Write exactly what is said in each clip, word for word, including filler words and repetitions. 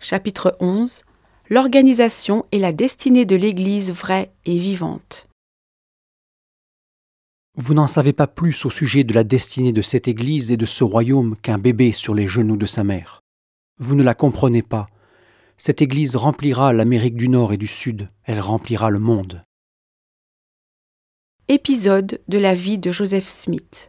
Chapitre onze. L'organisation et la destinée de l'Église vraie et vivante. Vous n'en savez pas plus au sujet de la destinée de cette Église et de ce royaume qu'un bébé sur les genoux de sa mère. Vous ne la comprenez pas. Cette Église remplira l'Amérique du Nord et du Sud. Elle remplira le monde. Épisode de la vie de Joseph Smith.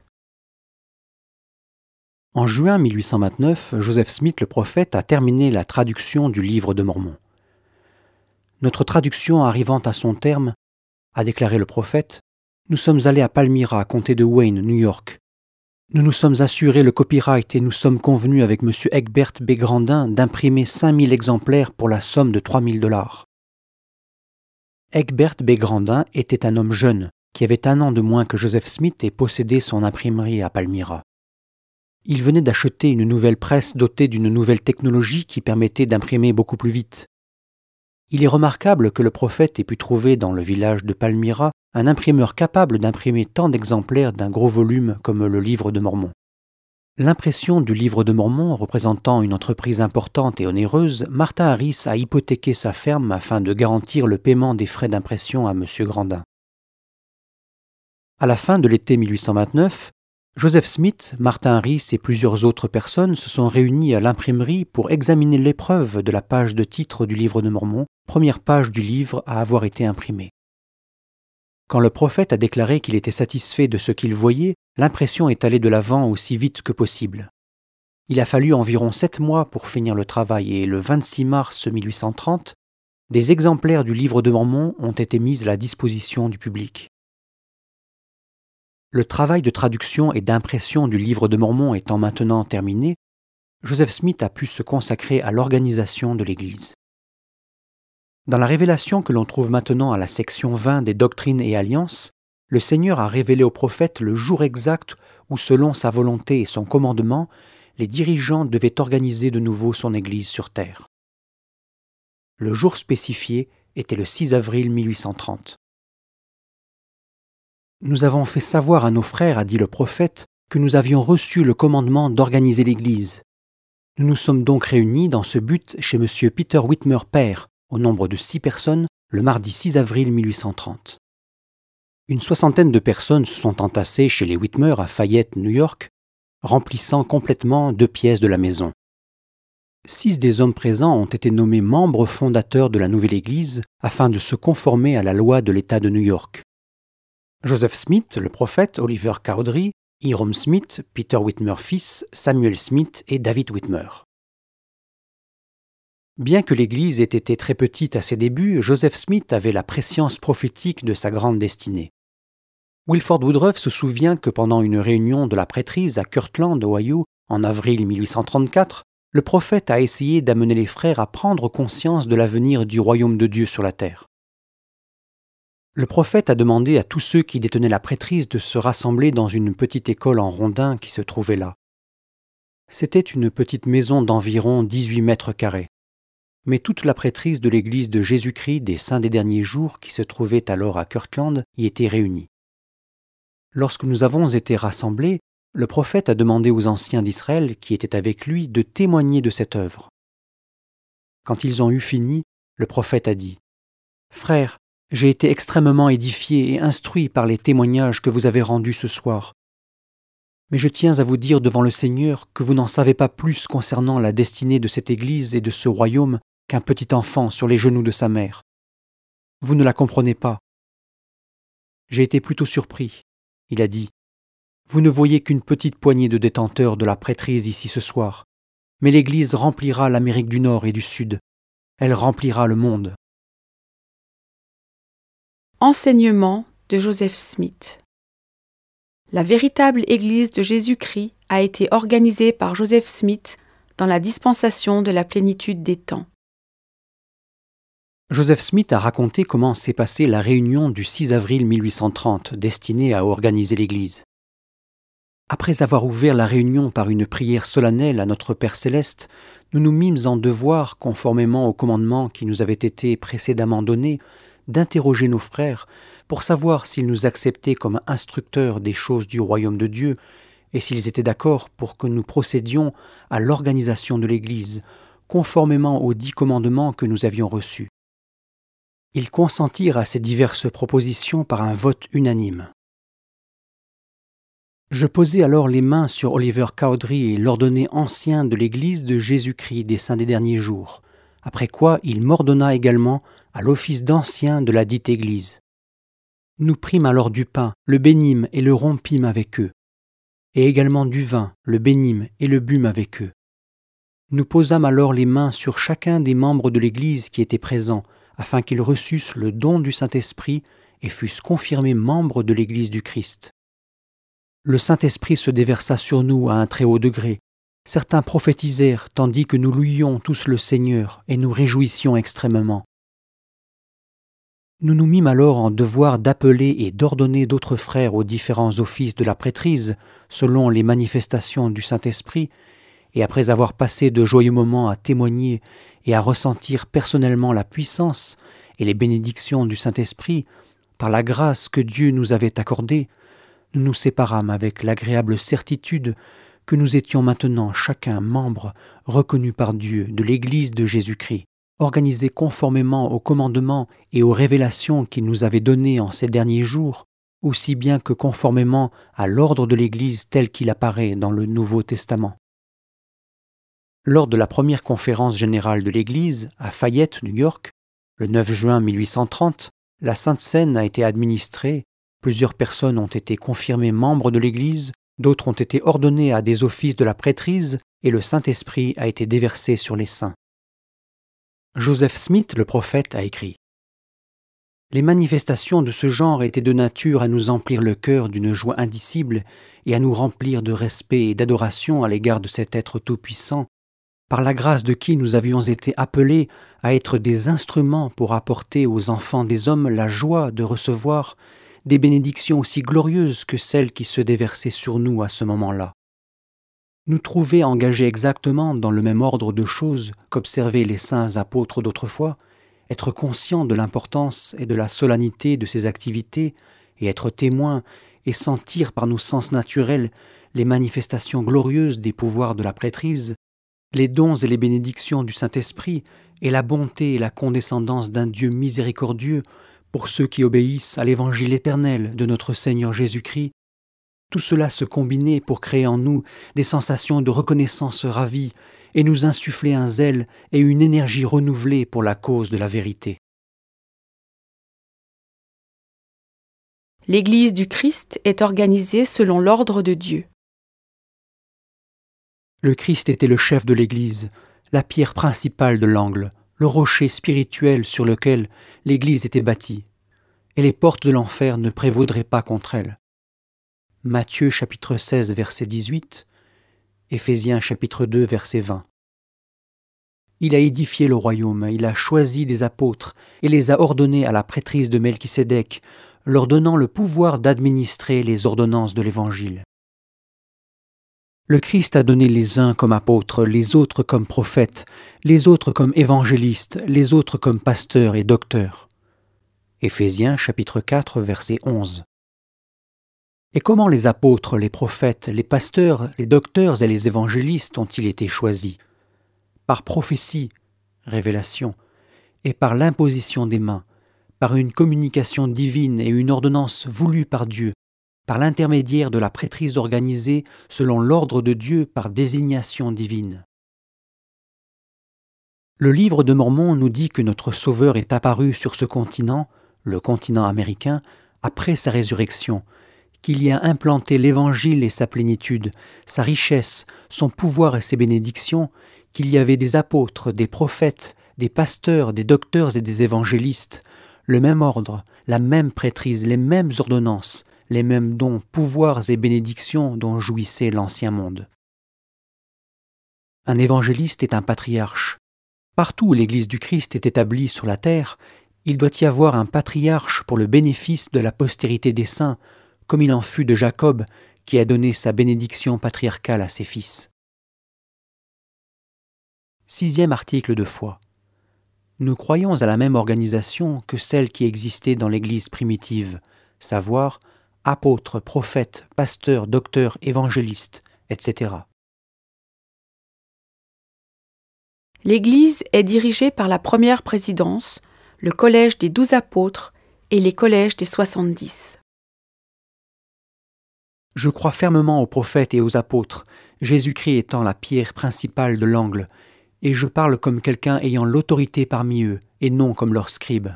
En juin mille huit cent vingt-neuf, Joseph Smith le prophète a terminé la traduction du Livre de Mormon. Notre traduction arrivant à son terme, a déclaré le prophète, nous sommes allés à Palmyra, comté de Wayne, New York. Nous nous sommes assurés le copyright et nous sommes convenus avec M. Egbert B. Grandin d'imprimer cinq mille exemplaires pour la somme de trois mille dollars. Egbert B. Grandin était un homme jeune qui avait un an de moins que Joseph Smith et possédait son imprimerie à Palmyra. Il venait d'acheter une nouvelle presse dotée d'une nouvelle technologie qui permettait d'imprimer beaucoup plus vite. Il est remarquable que le prophète ait pu trouver dans le village de Palmyra un imprimeur capable d'imprimer tant d'exemplaires d'un gros volume comme le Livre de Mormon. L'impression du Livre de Mormon représentant une entreprise importante et onéreuse, Martin Harris a hypothéqué sa ferme afin de garantir le paiement des frais d'impression à M. Grandin. À la fin de l'été mille huit cent vingt-neuf, Joseph Smith, Martin Harris et plusieurs autres personnes se sont réunis à l'imprimerie pour examiner l'épreuve de la page de titre du Livre de Mormon, première page du livre à avoir été imprimée. Quand le prophète a déclaré qu'il était satisfait de ce qu'il voyait, l'impression est allée de l'avant aussi vite que possible. Il a fallu environ sept mois pour finir le travail et le vingt-six mars mille huit cent trente, des exemplaires du Livre de Mormon ont été mis à la disposition du public. Le travail de traduction et d'impression du Livre de Mormon étant maintenant terminé, Joseph Smith a pu se consacrer à l'organisation de l'Église. Dans la révélation que l'on trouve maintenant à la section vingt des Doctrines et Alliances, le Seigneur a révélé au prophète le jour exact où, selon sa volonté et son commandement, les dirigeants devaient organiser de nouveau son Église sur terre. Le jour spécifié était le six avril mille huit cent trente. Nous avons fait savoir à nos frères, a dit le prophète, que nous avions reçu le commandement d'organiser l'Église. Nous nous sommes donc réunis dans ce but chez M. Peter Whitmer père, au nombre de six personnes, le mardi six avril mille huit cent trente. Une soixantaine de personnes se sont entassées chez les Whitmer à Fayette, New York, remplissant complètement deux pièces de la maison. Six des hommes présents ont été nommés membres fondateurs de la nouvelle Église afin de se conformer à la loi de l'État de New York. Joseph Smith, le prophète, Oliver Cowdery, Hiram Smith, Peter Whitmer fils, Samuel Smith et David Whitmer. Bien que l'Église ait été très petite à ses débuts, Joseph Smith avait la prescience prophétique de sa grande destinée. Wilford Woodruff se souvient que pendant une réunion de la prêtrise à Kirtland, Ohio, en avril mille huit cent trente-quatre, le prophète a essayé d'amener les frères à prendre conscience de l'avenir du royaume de Dieu sur la terre. Le prophète a demandé à tous ceux qui détenaient la prêtrise de se rassembler dans une petite école en rondins qui se trouvait là. C'était une petite maison d'environ dix-huit mètres carrés. Mais toute la prêtrise de l'Église de Jésus-Christ des Saints des Derniers Jours qui se trouvait alors à Kirtland y était réunie. Lorsque nous avons été rassemblés, le prophète a demandé aux anciens d'Israël qui étaient avec lui de témoigner de cette œuvre. Quand ils ont eu fini, le prophète a dit « Frères, j'ai été extrêmement édifié et instruit par les témoignages que vous avez rendus ce soir. Mais je tiens à vous dire devant le Seigneur que vous n'en savez pas plus concernant la destinée de cette Église et de ce royaume qu'un petit enfant sur les genoux de sa mère. Vous ne la comprenez pas. J'ai été plutôt surpris. Il a dit, « Vous ne voyez qu'une petite poignée de détenteurs de la prêtrise ici ce soir, mais l'Église remplira l'Amérique du Nord et du Sud. Elle remplira le monde. » Enseignement de Joseph Smith. La véritable Église de Jésus-Christ a été organisée par Joseph Smith dans la dispensation de la plénitude des temps. Joseph Smith a raconté comment s'est passée la réunion du six avril mille huit cent trente destinée à organiser l'Église. Après avoir ouvert la réunion par une prière solennelle à notre Père Céleste, nous nous mîmes en devoir, conformément au commandement qui nous avait été précédemment donné, d'interroger nos frères pour savoir s'ils nous acceptaient comme instructeurs des choses du royaume de Dieu et s'ils étaient d'accord pour que nous procédions à l'organisation de l'Église, conformément aux dix commandements que nous avions reçus. Ils consentirent à ces diverses propositions par un vote unanime. Je posai alors les mains sur Oliver Cowdery et l'ordonné ancien de l'Église de Jésus-Christ des Saints des Derniers Jours, après quoi il m'ordonna également à l'office d'ancien de la dite Église. Nous prîmes alors du pain, le bénîmes et le rompîmes avec eux, et également du vin, le bénîmes et le bûmes avec eux. Nous posâmes alors les mains sur chacun des membres de l'Église qui étaient présents, afin qu'ils reçussent le don du Saint-Esprit et fussent confirmés membres de l'Église du Christ. Le Saint-Esprit se déversa sur nous à un très haut degré. Certains prophétisèrent, tandis que nous louions tous le Seigneur et nous réjouissions extrêmement. Nous nous mîmes alors en devoir d'appeler et d'ordonner d'autres frères aux différents offices de la prêtrise, selon les manifestations du Saint-Esprit, et après avoir passé de joyeux moments à témoigner et à ressentir personnellement la puissance et les bénédictions du Saint-Esprit, par la grâce que Dieu nous avait accordée, nous nous séparâmes avec l'agréable certitude que nous étions maintenant chacun membre reconnu par Dieu de l'Église de Jésus-Christ, organisé conformément aux commandements et aux révélations qu'il nous avait données en ces derniers jours, aussi bien que conformément à l'ordre de l'Église tel qu'il apparaît dans le Nouveau Testament. Lors de la première conférence générale de l'Église à Fayette, New York, le neuf juin mille huit cent trente, la Sainte Seine a été administrée. Plusieurs personnes ont été confirmées membres de l'Église, d'autres ont été ordonnées à des offices de la prêtrise et le Saint-Esprit a été déversé sur les saints. Joseph Smith, le prophète, a écrit « Les manifestations de ce genre étaient de nature à nous emplir le cœur d'une joie indicible et à nous remplir de respect et d'adoration à l'égard de cet être tout-puissant, par la grâce de qui nous avions été appelés à être des instruments pour apporter aux enfants des hommes la joie de recevoir des bénédictions aussi glorieuses que celles qui se déversaient sur nous à ce moment-là. Nous trouver engagés exactement dans le même ordre de choses qu'observaient les saints apôtres d'autrefois, être conscients de l'importance et de la solennité de ces activités, et être témoins et sentir par nos sens naturels les manifestations glorieuses des pouvoirs de la prêtrise, les dons et les bénédictions du Saint-Esprit, et la bonté et la condescendance d'un Dieu miséricordieux pour ceux qui obéissent à l'évangile éternel de notre Seigneur Jésus-Christ, tout cela se combinait pour créer en nous des sensations de reconnaissance ravie et nous insuffler un zèle et une énergie renouvelée pour la cause de la vérité. L'Église du Christ est organisée selon l'ordre de Dieu. Le Christ était le chef de l'Église, la pierre principale de l'angle, le rocher spirituel sur lequel l'Église était bâtie, et les portes de l'enfer ne prévaudraient pas contre elle. Matthieu chapitre seize verset dix-huit, Éphésiens chapitre deux verset vingt. Il a édifié le royaume, il a choisi des apôtres et les a ordonnés à la prêtrise de Melchisédek, leur donnant le pouvoir d'administrer les ordonnances de l'Évangile. Le Christ a donné les uns comme apôtres, les autres comme prophètes, les autres comme évangélistes, les autres comme pasteurs et docteurs. Éphésiens chapitre quatre verset onze. Et comment les apôtres, les prophètes, les pasteurs, les docteurs et les évangélistes ont-ils été choisis? Par prophétie, révélation, et par l'imposition des mains, par une communication divine et une ordonnance voulue par Dieu, par l'intermédiaire de la prêtrise organisée selon l'ordre de Dieu par désignation divine. Le livre de Mormon nous dit que notre Sauveur est apparu sur ce continent, le continent américain, après sa résurrection, qu'il y a implanté l'Évangile et sa plénitude, sa richesse, son pouvoir et ses bénédictions, qu'il y avait des apôtres, des prophètes, des pasteurs, des docteurs et des évangélistes, le même ordre, la même prêtrise, les mêmes ordonnances, les mêmes dons, pouvoirs et bénédictions dont jouissait l'ancien monde. Un évangéliste est un patriarche. Partout où l'Église du Christ est établie sur la terre, il doit y avoir un patriarche pour le bénéfice de la postérité des saints, comme il en fut de Jacob, qui a donné sa bénédiction patriarcale à ses fils. Sixième article de foi. Nous croyons à la même organisation que celle qui existait dans l'Église primitive, savoir apôtres, prophètes, pasteurs, docteurs, évangélistes, et cetera. L'Église est dirigée par la première présidence, le collège des douze apôtres et les collèges des soixante-dix. Je crois fermement aux prophètes et aux apôtres, Jésus-Christ étant la pierre principale de l'angle, et je parle comme quelqu'un ayant l'autorité parmi eux, et non comme leurs scribes.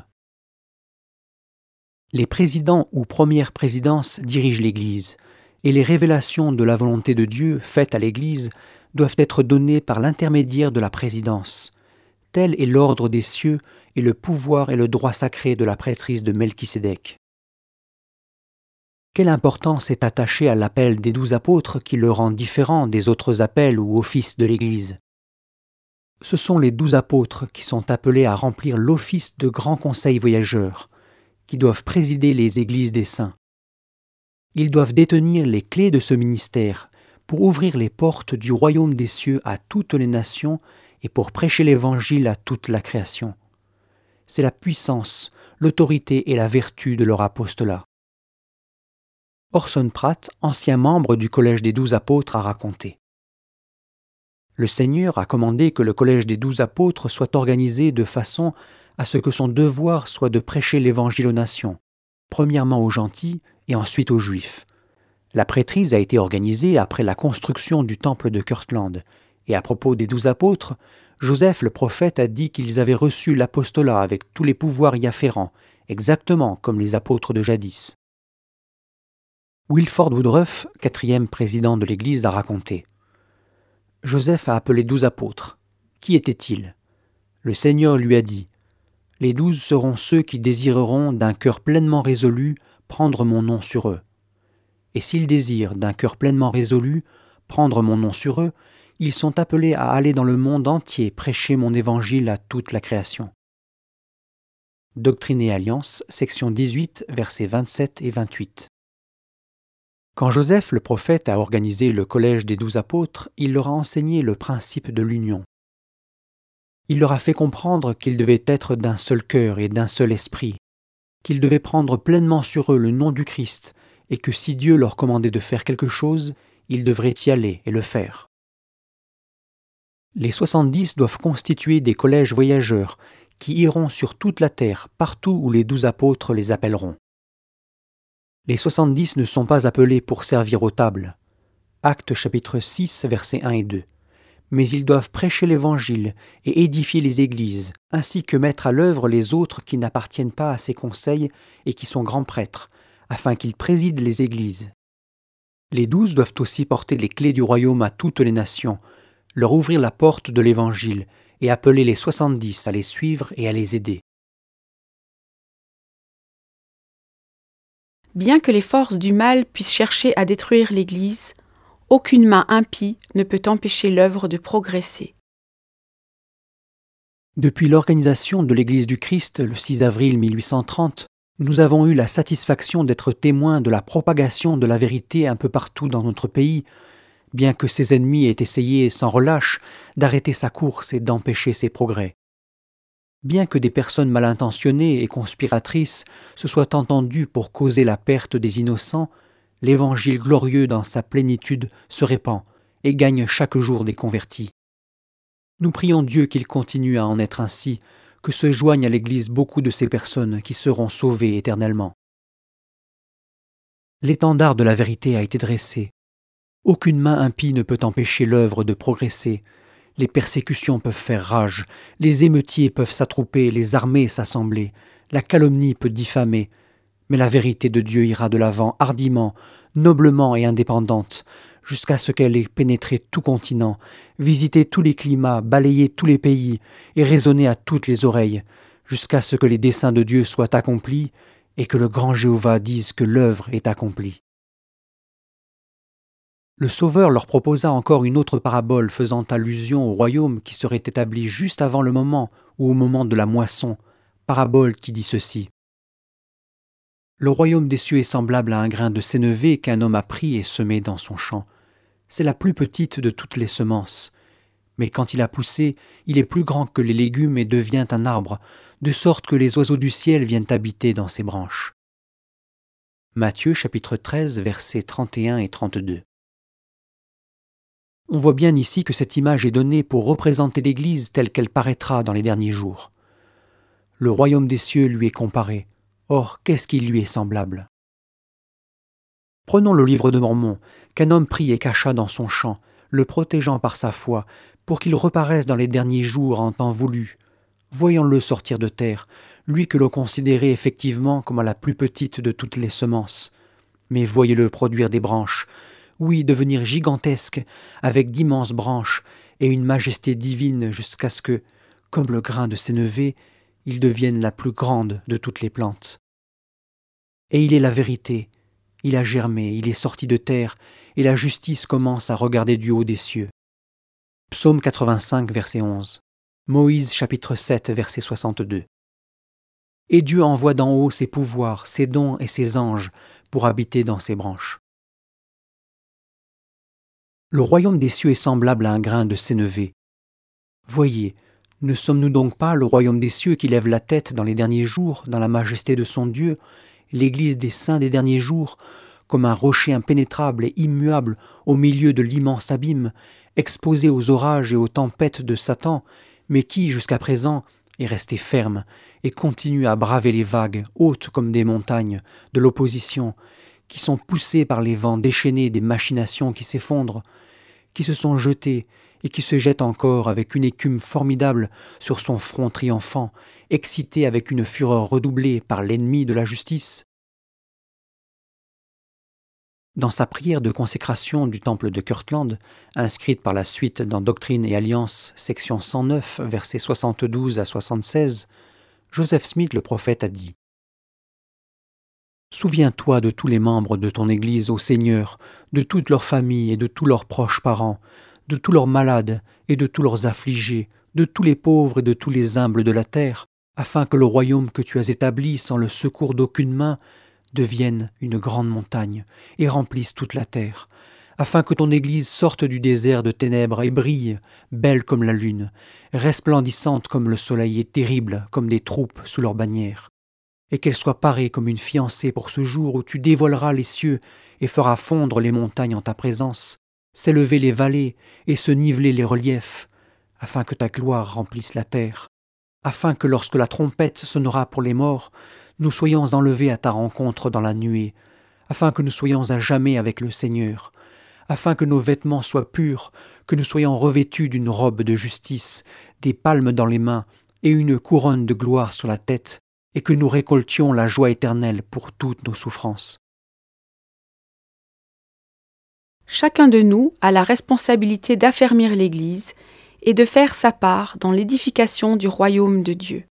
Les présidents ou premières présidences dirigent l'Église, et les révélations de la volonté de Dieu faites à l'Église doivent être données par l'intermédiaire de la présidence. Tel est l'ordre des cieux et le pouvoir et le droit sacré de la prêtrise de Melchisédek. Quelle importance est attachée à l'appel des douze apôtres qui le rend différent des autres appels ou offices de l'Église? Ce sont les douze apôtres qui sont appelés à remplir l'office de grands conseils voyageurs, qui doivent présider les églises des saints. Ils doivent détenir les clés de ce ministère pour ouvrir les portes du royaume des cieux à toutes les nations et pour prêcher l'Évangile à toute la création. C'est la puissance, l'autorité et la vertu de leur apostolat. Orson Pratt, ancien membre du Collège des douze apôtres, a raconté: Le Seigneur a commandé que le Collège des douze apôtres soit organisé de façon à ce que son devoir soit de prêcher l'Évangile aux nations, premièrement aux gentils et ensuite aux Juifs. La prêtrise a été organisée après la construction du temple de Kirtland, et à propos des douze apôtres, Joseph le prophète a dit qu'ils avaient reçu l'apostolat avec tous les pouvoirs y afférents, exactement comme les apôtres de jadis. Wilford Woodruff, quatrième président de l'Église, a raconté: Joseph a appelé douze apôtres. Qui étaient-ils? Le Seigneur lui a dit: Les douze seront ceux qui désireront d'un cœur pleinement résolu prendre mon nom sur eux. Et s'ils désirent d'un cœur pleinement résolu prendre mon nom sur eux, ils sont appelés à aller dans le monde entier prêcher mon évangile à toute la création. Doctrine et Alliance, section dix-huit, versets vingt-sept et vingt-huit. Quand Joseph le prophète a organisé le collège des douze apôtres, il leur a enseigné le principe de l'union. Il leur a fait comprendre qu'ils devaient être d'un seul cœur et d'un seul esprit, qu'ils devaient prendre pleinement sur eux le nom du Christ, et que si Dieu leur commandait de faire quelque chose, ils devraient y aller et le faire. Les soixante-dix doivent constituer des collèges voyageurs qui iront sur toute la terre, partout où les douze apôtres les appelleront. Les soixante-dix ne sont pas appelés pour servir aux tables. Actes chapitre six, versets un et deux. Mais ils doivent prêcher l'Évangile et édifier les églises, ainsi que mettre à l'œuvre les autres qui n'appartiennent pas à ces conseils et qui sont grands prêtres, afin qu'ils président les églises. Les douze doivent aussi porter les clés du royaume à toutes les nations, leur ouvrir la porte de l'Évangile et appeler les soixante-dix à les suivre et à les aider. Bien que les forces du mal puissent chercher à détruire l'Église, aucune main impie ne peut empêcher l'œuvre de progresser. Depuis l'organisation de l'Église du Christ le six avril mille huit cent trente, nous avons eu la satisfaction d'être témoins de la propagation de la vérité un peu partout dans notre pays, bien que ses ennemis aient essayé sans relâche d'arrêter sa course et d'empêcher ses progrès. Bien que des personnes mal intentionnées et conspiratrices se soient entendues pour causer la perte des innocents, l'Évangile glorieux dans sa plénitude se répand et gagne chaque jour des convertis. Nous prions Dieu qu'il continue à en être ainsi, que se joignent à l'Église beaucoup de ces personnes qui seront sauvées éternellement. L'étendard de la vérité a été dressé. Aucune main impie ne peut empêcher l'œuvre de progresser. Les persécutions peuvent faire rage, les émeutiers peuvent s'attrouper, les armées s'assembler, la calomnie peut diffamer, mais la vérité de Dieu ira de l'avant hardiment, noblement et indépendante, jusqu'à ce qu'elle ait pénétré tout continent, visité tous les climats, balayé tous les pays et résonné à toutes les oreilles, jusqu'à ce que les desseins de Dieu soient accomplis et que le grand Jéhovah dise que l'œuvre est accomplie. Le Sauveur leur proposa encore une autre parabole faisant allusion au royaume qui serait établi juste avant le moment ou au moment de la moisson, parabole qui dit ceci. Le royaume des cieux est semblable à un grain de sénévé qu'un homme a pris et semé dans son champ. C'est la plus petite de toutes les semences. Mais quand il a poussé, il est plus grand que les légumes et devient un arbre, de sorte que les oiseaux du ciel viennent habiter dans ses branches. Matthieu chapitre treize, versets trente et un et trente-deux. On voit bien ici que cette image est donnée pour représenter l'Église telle qu'elle paraîtra dans les derniers jours. Le royaume des cieux lui est comparé. Or, qu'est-ce qui lui est semblable ? Prenons le livre de Mormon, qu'un homme prit et cacha dans son champ, le protégeant par sa foi, pour qu'il reparaisse dans les derniers jours en temps voulu. Voyons-le sortir de terre, lui que l'on considérait effectivement comme la plus petite de toutes les semences. Mais voyez-le produire des branches, oui, devenir gigantesque, avec d'immenses branches et une majesté divine jusqu'à ce que, comme le grain de sénévé, il devienne la plus grande de toutes les plantes. Et il est la vérité, il a germé, il est sorti de terre, et la justice commence à regarder du haut des cieux. Psaume quatre-vingt-cinq, verset onze. Moïse, chapitre sept, verset soixante-deux. Et Dieu envoie d'en haut ses pouvoirs, ses dons et ses anges pour habiter dans ses branches. Le royaume des cieux est semblable à un grain de sénévé. Voyez, ne sommes-nous donc pas le royaume des cieux qui lève la tête dans les derniers jours, dans la majesté de son Dieu, l'Église des saints des derniers jours, comme un rocher impénétrable et immuable au milieu de l'immense abîme, exposé aux orages et aux tempêtes de Satan, mais qui, jusqu'à présent, est resté ferme et continue à braver les vagues, hautes comme des montagnes, de l'opposition, qui sont poussées par les vents déchaînés des machinations qui s'effondrent, qui se sont jetés et qui se jettent encore avec une écume formidable sur son front triomphant, excité avec une fureur redoublée par l'ennemi de la justice. Dans sa prière de consécration du temple de Kirtland, inscrite par la suite dans Doctrine et Alliance, section cent neuf, versets soixante-douze à soixante-seize, Joseph Smith le prophète a dit « Souviens-toi de tous les membres de ton Église, ô Seigneur, de toutes leurs familles et de tous leurs proches parents, de tous leurs malades et de tous leurs affligés, de tous les pauvres et de tous les humbles de la terre, afin que le royaume que tu as établi sans le secours d'aucune main devienne une grande montagne et remplisse toute la terre, afin que ton Église sorte du désert de ténèbres et brille, belle comme la lune, resplendissante comme le soleil et terrible comme des troupes sous leur bannière, et qu'elle soit parée comme une fiancée pour ce jour où tu dévoileras les cieux et feras fondre les montagnes en ta présence, s'élever les vallées et se niveler les reliefs, afin que ta gloire remplisse la terre, afin que lorsque la trompette sonnera pour les morts, nous soyons enlevés à ta rencontre dans la nuée, afin que nous soyons à jamais avec le Seigneur, afin que nos vêtements soient purs, que nous soyons revêtus d'une robe de justice, des palmes dans les mains et une couronne de gloire sur la tête, et que nous récoltions la joie éternelle pour toutes nos souffrances. Chacun de nous a la responsabilité d'affermir l'Église et de faire sa part dans l'édification du royaume de Dieu.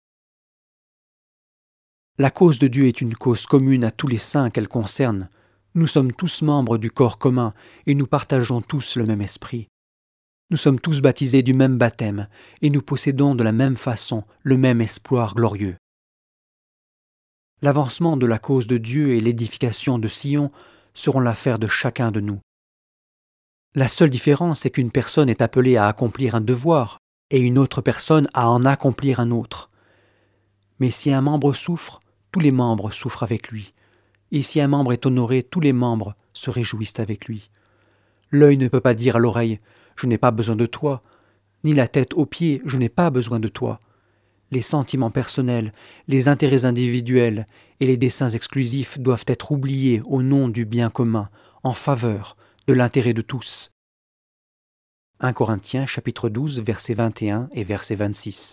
La cause de Dieu est une cause commune à tous les saints qu'elle concerne. Nous sommes tous membres du corps commun et nous partageons tous le même esprit. Nous sommes tous baptisés du même baptême et nous possédons de la même façon le même espoir glorieux. L'avancement de la cause de Dieu et l'édification de Sion seront l'affaire de chacun de nous. La seule différence est qu'une personne est appelée à accomplir un devoir et une autre personne à en accomplir un autre. Mais si un membre souffre, tous les membres souffrent avec lui. Et si un membre est honoré, tous les membres se réjouissent avec lui. L'œil ne peut pas dire à l'oreille « Je n'ai pas besoin de toi », ni la tête aux pieds « Je n'ai pas besoin de toi ». Les sentiments personnels, les intérêts individuels et les desseins exclusifs doivent être oubliés au nom du bien commun, en faveur de l'intérêt de tous. un Corinthiens chapitre douze, verset vingt et un et verset vingt-six.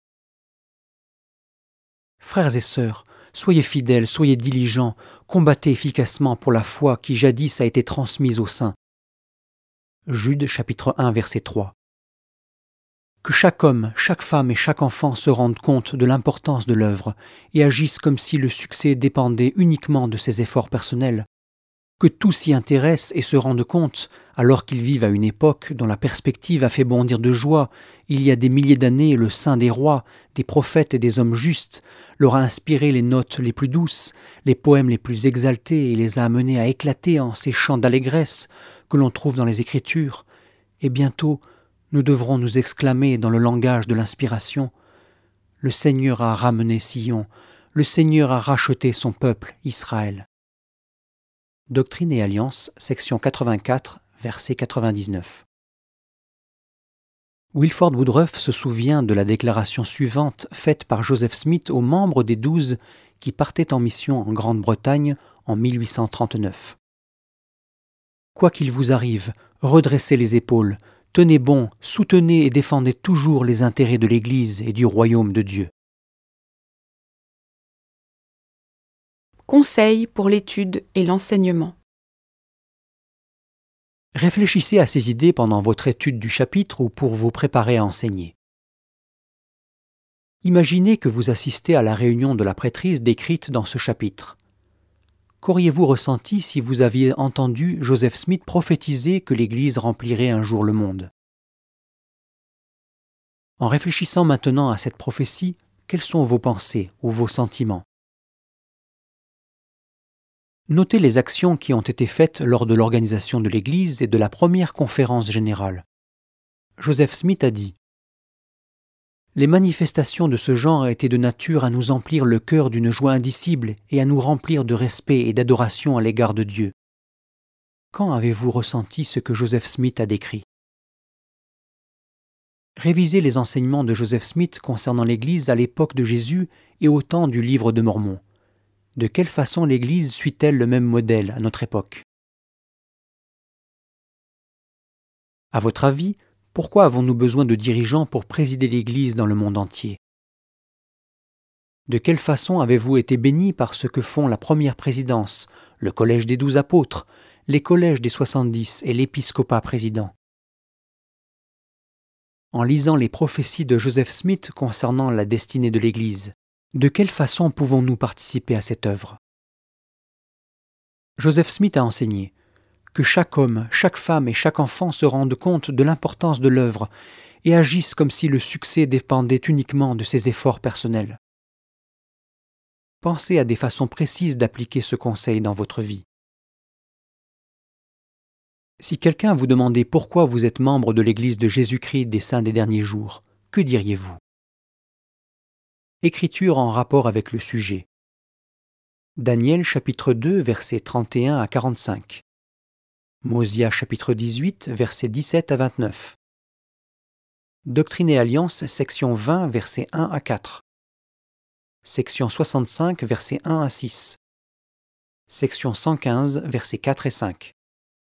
Frères et sœurs, soyez fidèles, soyez diligents, combattez efficacement pour la foi qui jadis a été transmise aux saints. Jude chapitre un, verset trois. Que chaque homme, chaque femme et chaque enfant se rendent compte de l'importance de l'œuvre et agissent comme si le succès dépendait uniquement de ses efforts personnels. Que tous s'y intéressent et se rendent compte, alors qu'ils vivent à une époque dont la perspective a fait bondir de joie, il y a des milliers d'années, le Saint des rois, des prophètes et des hommes justes leur a inspiré les notes les plus douces, les poèmes les plus exaltés et les a amenés à éclater en ces chants d'allégresse que l'on trouve dans les Écritures. Et bientôt, nous devrons nous exclamer dans le langage de l'inspiration « Le Seigneur a ramené Sion, le Seigneur a racheté son peuple, Israël. » Doctrine et Alliance, section quatre-vingt-quatre, verset quatre-vingt-dix-neuf. Wilford Woodruff se souvient de la déclaration suivante faite par Joseph Smith aux membres des douze qui partaient en mission en Grande-Bretagne en mille huit cent trente-neuf. « Quoi qu'il vous arrive, redressez les épaules, tenez bon, soutenez et défendez toujours les intérêts de l'Église et du royaume de Dieu. » Conseils pour l'étude et l'enseignement. Réfléchissez à ces idées pendant votre étude du chapitre ou pour vous préparer à enseigner. Imaginez que vous assistez à la réunion de la prêtrise décrite dans ce chapitre. Qu'auriez-vous ressenti si vous aviez entendu Joseph Smith prophétiser que l'Église remplirait un jour le monde? En réfléchissant maintenant à cette prophétie, quelles sont vos pensées ou vos sentiments? Notez les actions qui ont été faites lors de l'organisation de l'Église et de la première conférence générale. Joseph Smith a dit « Les manifestations de ce genre étaient de nature à nous emplir le cœur d'une joie indicible et à nous remplir de respect et d'adoration à l'égard de Dieu. » Quand avez-vous ressenti ce que Joseph Smith a décrit? Révisez les enseignements de Joseph Smith concernant l'Église à l'époque de Jésus et au temps du Livre de Mormon. De quelle façon l'Église suit-elle le même modèle à notre époque? À votre avis, pourquoi avons-nous besoin de dirigeants pour présider l'Église dans le monde entier? De quelle façon avez-vous été bénis par ce que font la première présidence, le collège des douze apôtres, les collèges des soixante-dix et l'épiscopat président? En lisant les prophéties de Joseph Smith concernant la destinée de l'Église, de quelle façon pouvons-nous participer à cette œuvre? Joseph Smith a enseigné que chaque homme, chaque femme et chaque enfant se rendent compte de l'importance de l'œuvre et agissent comme si le succès dépendait uniquement de ses efforts personnels. Pensez à des façons précises d'appliquer ce conseil dans votre vie. Si quelqu'un vous demandait pourquoi vous êtes membre de l'Église de Jésus-Christ des Saints des Derniers Jours, que diriez-vous? Écriture en rapport avec le sujet. Daniel chapitre deux, versets trente et un à quarante-cinq. Mosia chapitre dix-huit, versets dix-sept à vingt-neuf. Doctrine et Alliance, section vingt, versets un à quatre. Section soixante-cinq, versets un à six. Section cent quinze, versets quatre et cinq.